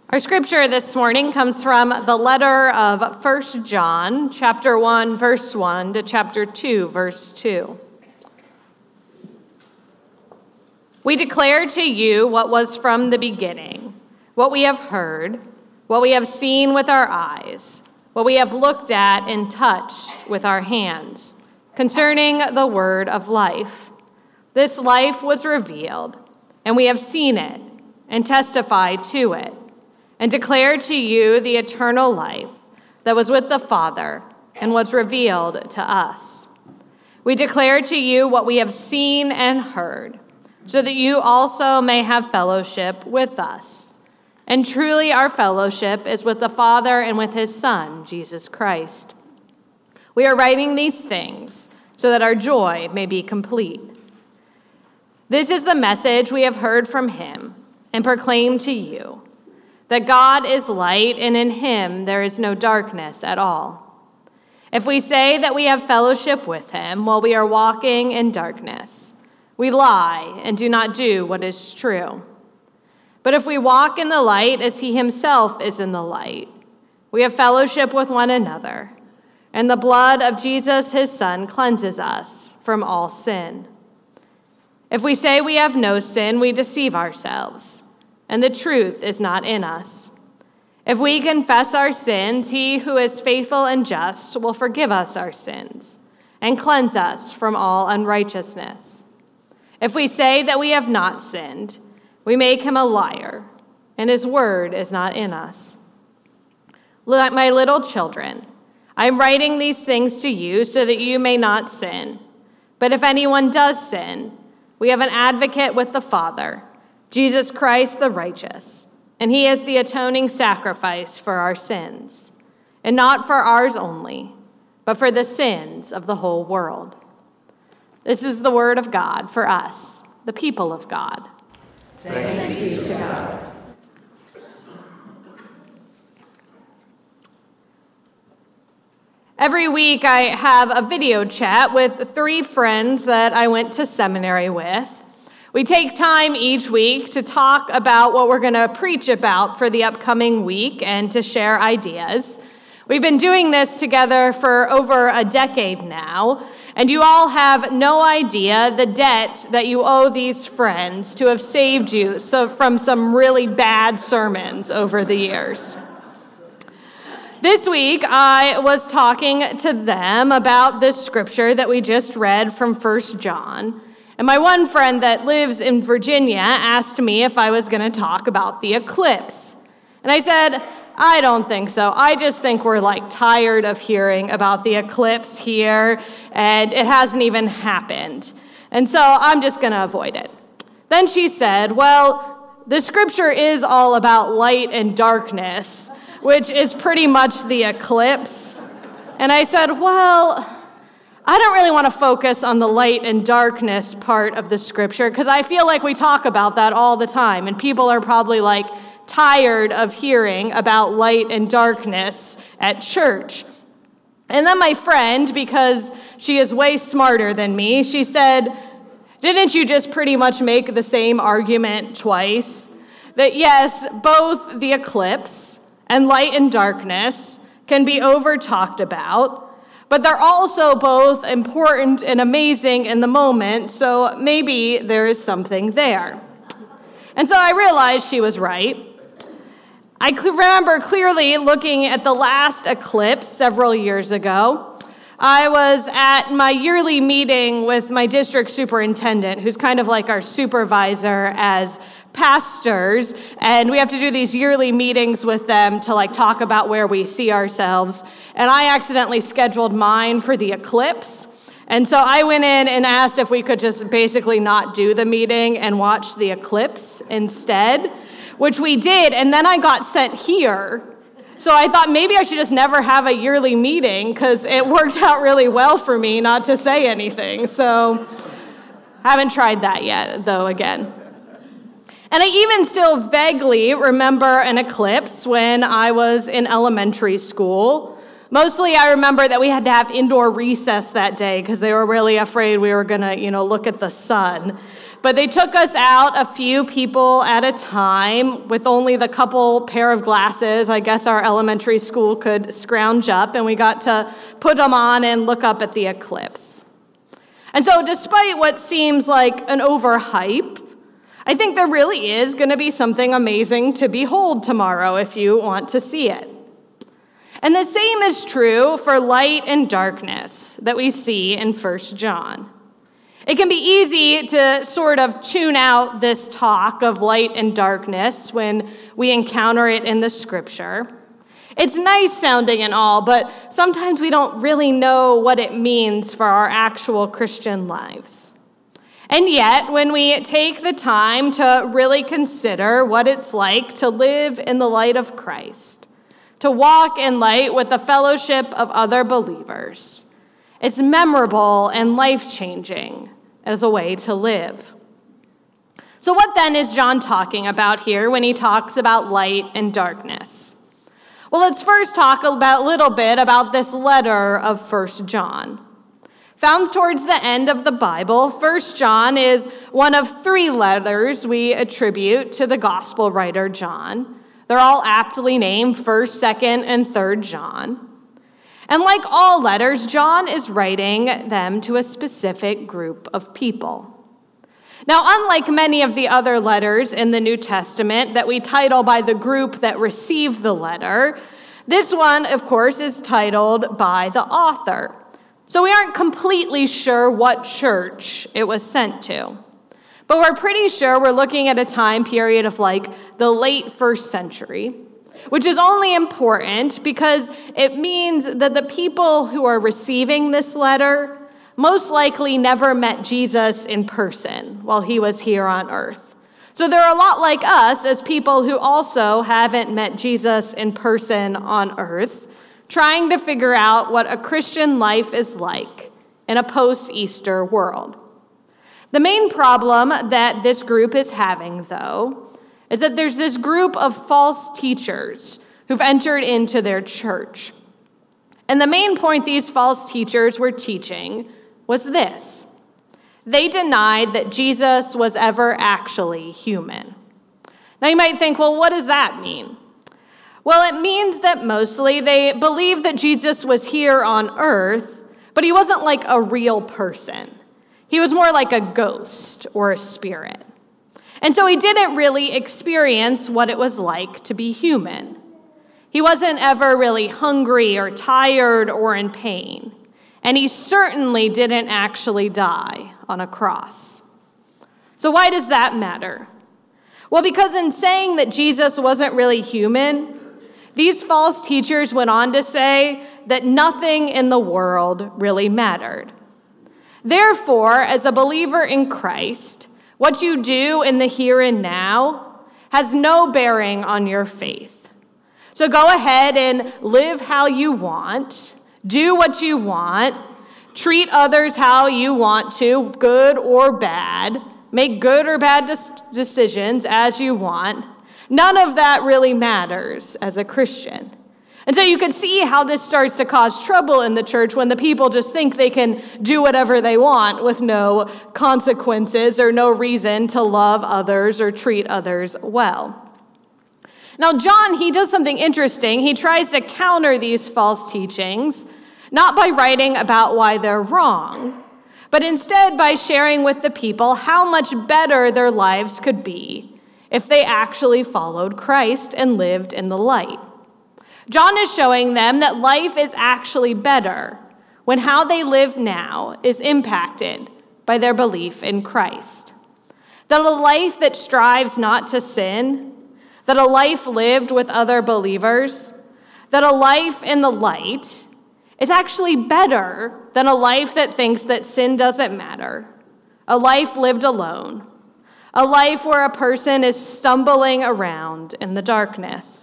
Our scripture this morning comes from the letter of 1 John, chapter 1, verse 1 to chapter 2, verse 2. We declare to you what was from the beginning, what we have heard, what we have seen with our eyes, what we have looked at and touched with our hands, concerning the word of life. This life was revealed, and we have seen it and testified to it, and declare to you the eternal life that was with the Father and was revealed to us. We declare to you what we have seen and heard, so that you also may have fellowship with us. And truly our fellowship is with the Father and with his Son, Jesus Christ. We are writing these things so that our joy may be complete. This is the message we have heard from him and proclaim to you, that God is light, and in him there is no darkness at all. If we say that we have fellowship with him while we are walking in darkness, we lie and do not do what is true. But if we walk in the light as he himself is in the light, we have fellowship with one another, and the blood of Jesus his Son cleanses us from all sin. If we say we have no sin, we deceive ourselves, and the truth is not in us. If we confess our sins, he who is faithful and just will forgive us our sins and cleanse us from all unrighteousness. If we say that we have not sinned, we make him a liar, and his word is not in us. My little children, I am writing these things to you so that you may not sin. But if anyone does sin, we have an advocate with the Father, Jesus Christ the righteous, and he is the atoning sacrifice for our sins, and not for ours only, but for the sins of the whole world. This is the word of God for us, the people of God. Thanks be to God. Every week I have a video chat with 3 friends that I went to seminary with. We take time each week to talk about what we're going to preach about for the upcoming week and to share ideas. We've been doing this together for over a decade now, and you all have no idea the debt that you owe these friends to have saved you from some really bad sermons over the years. This week, I was talking to them about this scripture that we just read from 1 John. And my one friend that lives in Virginia asked me if I was going to talk about the eclipse. And I said, I don't think so. I just think we're tired of hearing about the eclipse here, and it hasn't even happened. And so I'm just going to avoid it. Then she said, well, the scripture is all about light and darkness, which is pretty much the eclipse. And I said, well, I don't really want to focus on the light and darkness part of the scripture because I feel like we talk about that all the time, and people are probably tired of hearing about light and darkness at church. And then my friend, because she is way smarter than me, she said, didn't you just pretty much make the same argument twice? That yes, both the eclipse and light and darkness can be over-talked about, but they're also both important and amazing in the moment, so maybe there is something there. And so I realized she was right. I remember clearly looking at the last eclipse several years ago. I was at my yearly meeting with my district superintendent, who's kind of like our supervisor as pastors, and we have to do these yearly meetings with them to talk about where we see ourselves. And I accidentally scheduled mine for the eclipse. And so I went in and asked if we could just basically not do the meeting and watch the eclipse instead, which we did. And then I got sent here. So I thought maybe I should just never have a yearly meeting because it worked out really well for me not to say anything. So haven't tried that yet, though, again. And I even still vaguely remember an eclipse when I was in elementary school. Mostly I remember that we had to have indoor recess that day because they were really afraid we were going to, look at the sun. But they took us out, a few people at a time, with only the couple pair of glasses I guess our elementary school could scrounge up, and we got to put them on and look up at the eclipse. And so despite what seems like an overhype, I think there really is going to be something amazing to behold tomorrow if you want to see it. And the same is true for light and darkness that we see in 1 John. It can be easy to sort of tune out this talk of light and darkness when we encounter it in the scripture. It's nice sounding and all, but sometimes we don't really know what it means for our actual Christian lives. And yet, when we take the time to really consider what it's like to live in the light of Christ, to walk in light with the fellowship of other believers, it's memorable and life-changing as a way to live. So what then is John talking about here when he talks about light and darkness? Well, let's first talk a little bit about this letter of 1 John. Found towards the end of the Bible, 1 John is one of 3 letters we attribute to the gospel writer John. They're all aptly named 1st, 2nd, and 3rd John. And like all letters, John is writing them to a specific group of people. Now, unlike many of the other letters in the New Testament that we title by the group that received the letter, this one, of course, is titled by the author. So we aren't completely sure what church it was sent to. But we're pretty sure we're looking at a time period of like the late 1st century, which is only important because it means that the people who are receiving this letter most likely never met Jesus in person while he was here on earth. So they're a lot like us as people who also haven't met Jesus in person on earth, trying to figure out what a Christian life is like in a post-Easter world. The main problem that this group is having, though, is that there's this group of false teachers who've entered into their church. And the main point these false teachers were teaching was this. They denied that Jesus was ever actually human. Now you might think, well, what does that mean? Well, it means that mostly they believed that Jesus was here on earth, but he wasn't like a real person. He was more like a ghost or a spirit. And so he didn't really experience what it was like to be human. He wasn't ever really hungry or tired or in pain. And he certainly didn't actually die on a cross. So why does that matter? Well, because in saying that Jesus wasn't really human, these false teachers went on to say that nothing in the world really mattered. Therefore, as a believer in Christ, what you do in the here and now has no bearing on your faith. So go ahead and live how you want, do what you want, treat others how you want to, good or bad, make good or bad decisions as you want. None of that really matters as a Christian. And so you can see how this starts to cause trouble in the church when the people just think they can do whatever they want with no consequences or no reason to love others or treat others well. Now, John, he does something interesting. He tries to counter these false teachings, not by writing about why they're wrong, but instead by sharing with the people how much better their lives could be if they actually followed Christ and lived in the light. John is showing them that life is actually better when how they live now is impacted by their belief in Christ. That a life that strives not to sin, that a life lived with other believers, that a life in the light is actually better than a life that thinks that sin doesn't matter, a life lived alone, a life where a person is stumbling around in the darkness.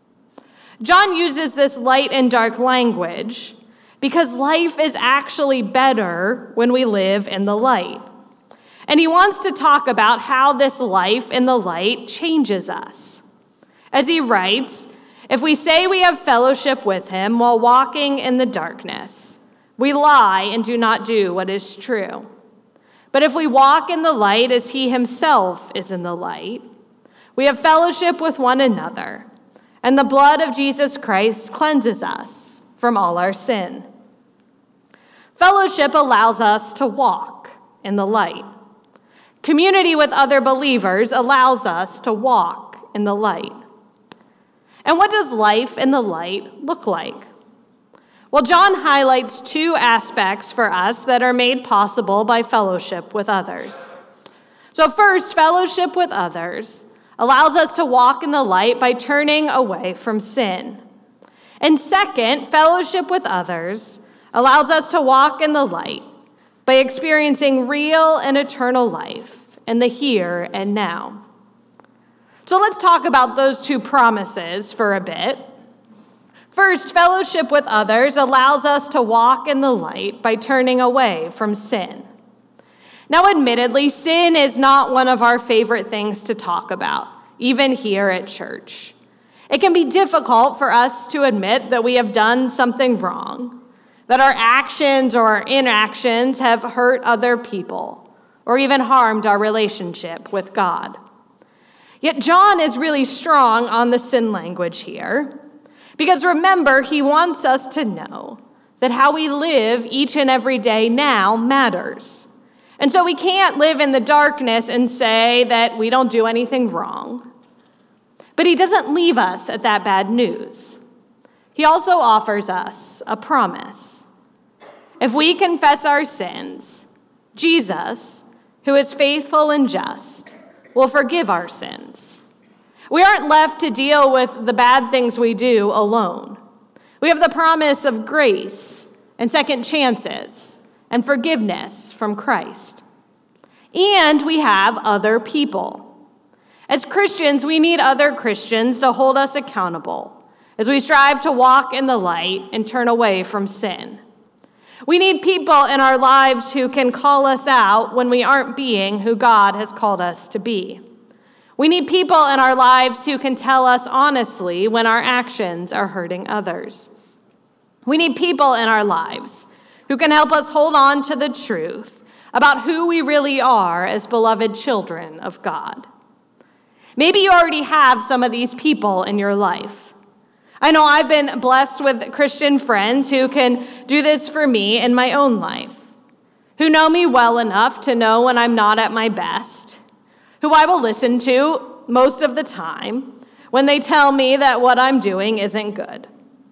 John uses this light and dark language because life is actually better when we live in the light. And he wants to talk about how this life in the light changes us. As he writes, If we say we have fellowship with him while walking in the darkness, we lie and do not do what is true. But if we walk in the light as he himself is in the light, we have fellowship with one another, and the blood of Jesus Christ cleanses us from all our sin. Fellowship allows us to walk in the light. Community with other believers allows us to walk in the light. And what does life in the light look like? Well, John highlights two aspects for us that are made possible by fellowship with others. So first, fellowship with others allows us to walk in the light by turning away from sin. And second, fellowship with others allows us to walk in the light by experiencing real and eternal life in the here and now. So let's talk about those two promises for a bit. First, fellowship with others allows us to walk in the light by turning away from sin. Now, admittedly, sin is not one of our favorite things to talk about, even here at church. It can be difficult for us to admit that we have done something wrong, that our actions or our inactions have hurt other people, or even harmed our relationship with God. Yet John is really strong on the sin language here, because remember, he wants us to know that how we live each and every day now matters. And so we can't live in the darkness and say that we don't do anything wrong. But he doesn't leave us at that bad news. He also offers us a promise. If we confess our sins, Jesus, who is faithful and just, will forgive our sins. We aren't left to deal with the bad things we do alone. We have the promise of grace and second chances and forgiveness from Christ. And we have other people. As Christians, we need other Christians to hold us accountable as we strive to walk in the light and turn away from sin. We need people in our lives who can call us out when we aren't being who God has called us to be. We need people in our lives who can tell us honestly when our actions are hurting others. We need people in our lives who can help us hold on to the truth about who we really are as beloved children of God. Maybe you already have some of these people in your life. I know I've been blessed with Christian friends who can do this for me in my own life, who know me well enough to know when I'm not at my best, who I will listen to most of the time when they tell me that what I'm doing isn't good.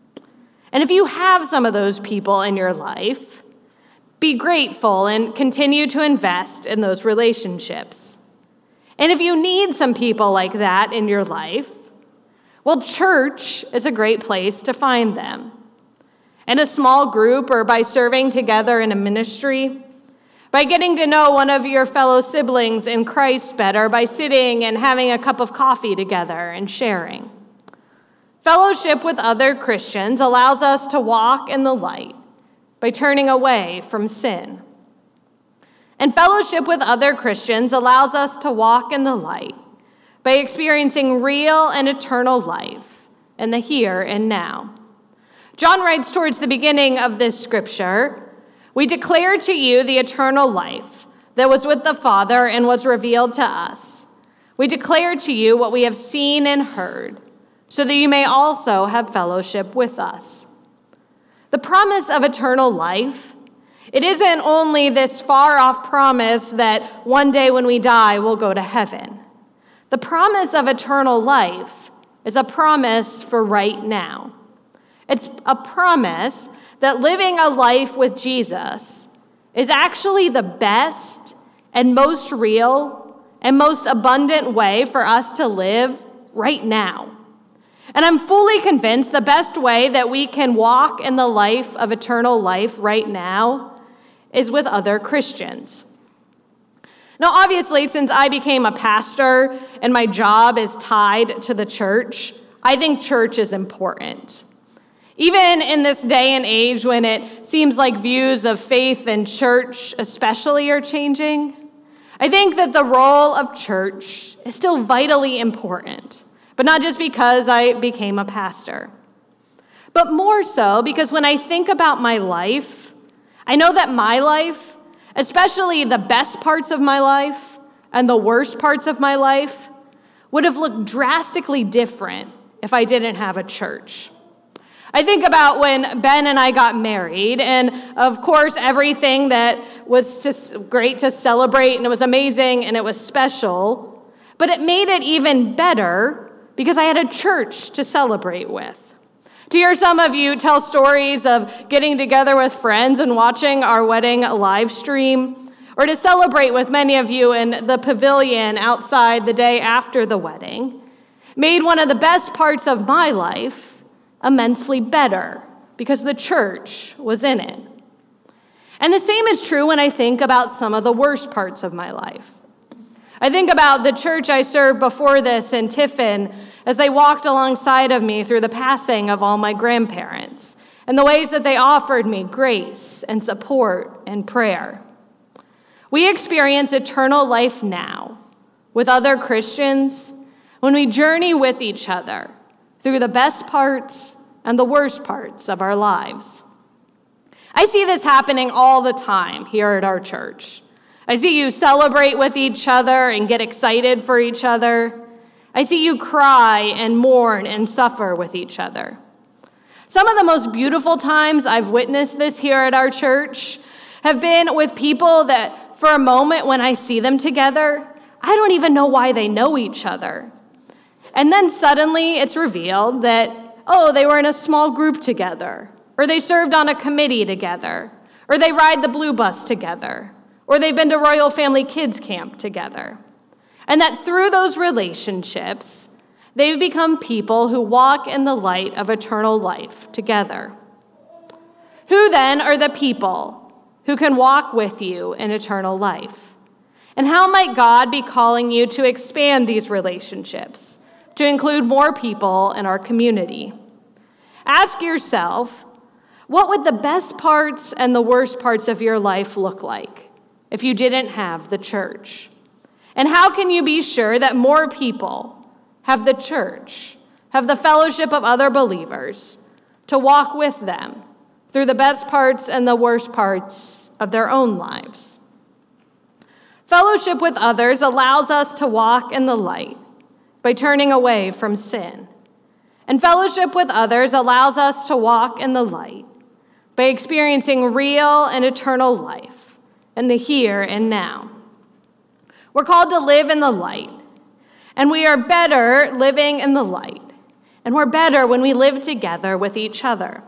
And if you have some of those people in your life, be grateful and continue to invest in those relationships. And if you need some people like that in your life, well, church is a great place to find them. In a small group or by serving together in a ministry, by getting to know one of your fellow siblings in Christ better, by sitting and having a cup of coffee together and sharing. Fellowship with other Christians allows us to walk in the light by turning away from sin. And fellowship with other Christians allows us to walk in the light by experiencing real and eternal life in the here and now. John writes towards the beginning of this scripture, "We declare to you the eternal life that was with the Father and was revealed to us. We declare to you what we have seen and heard, so that you may also have fellowship with us." The promise of eternal life, it isn't only this far-off promise that one day when we die, we'll go to heaven. The promise of eternal life is a promise for right now. It's a promise that living a life with Jesus is actually the best and most real and most abundant way for us to live right now. And I'm fully convinced the best way that we can walk in the life of eternal life right now is with other Christians. Now, obviously, since I became a pastor and my job is tied to the church, I think church is important. Even in this day and age when it seems like views of faith and church especially are changing, I think that the role of church is still vitally important but not just because I became a pastor, but more so because when I think about my life, I know that my life, especially the best parts of my life and the worst parts of my life, would have looked drastically different if I didn't have a church. I think about when Ben and I got married, and of course, everything that was just great to celebrate, and it was amazing, and it was special, but it made it even better because I had a church to celebrate with. To hear some of you tell stories of getting together with friends and watching our wedding live stream, or to celebrate with many of you in the pavilion outside the day after the wedding, made one of the best parts of my life immensely better because the church was in it. And the same is true when I think about some of the worst parts of my life. I think about the church I served before this in Tiffin as they walked alongside of me through the passing of all my grandparents and the ways that they offered me grace and support and prayer. We experience eternal life now with other Christians when we journey with each other through the best parts and the worst parts of our lives. I see this happening all the time here at our church. I see you celebrate with each other and get excited for each other. I see you cry and mourn and suffer with each other. Some of the most beautiful times I've witnessed this here at our church have been with people that for a moment when I see them together, I don't even know why they know each other. And then suddenly it's revealed that, they were in a small group together, or they served on a committee together, or they ride the blue bus together, or they've been to Royal Family Kids Camp together. And that through those relationships, they've become people who walk in the light of eternal life together. Who then are the people who can walk with you in eternal life? And how might God be calling you to expand these relationships, to include more people in our community? Ask yourself, what would the best parts and the worst parts of your life look like if you didn't have the church? And how can you be sure that more people have the church, have the fellowship of other believers to walk with them through the best parts and the worst parts of their own lives? Fellowship with others allows us to walk in the light by turning away from sin. And fellowship with others allows us to walk in the light by experiencing real and eternal life in the here and now. We're called to live in the light, and we are better living in the light, and we're better when we live together with each other.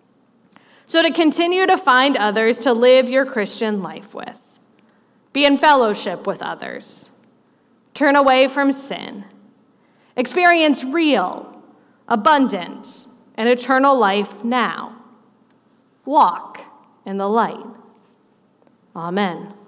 So to continue to find others to live your Christian life with, be in fellowship with others, turn away from sin, experience real, abundant, and eternal life now. Walk in the light. Amen.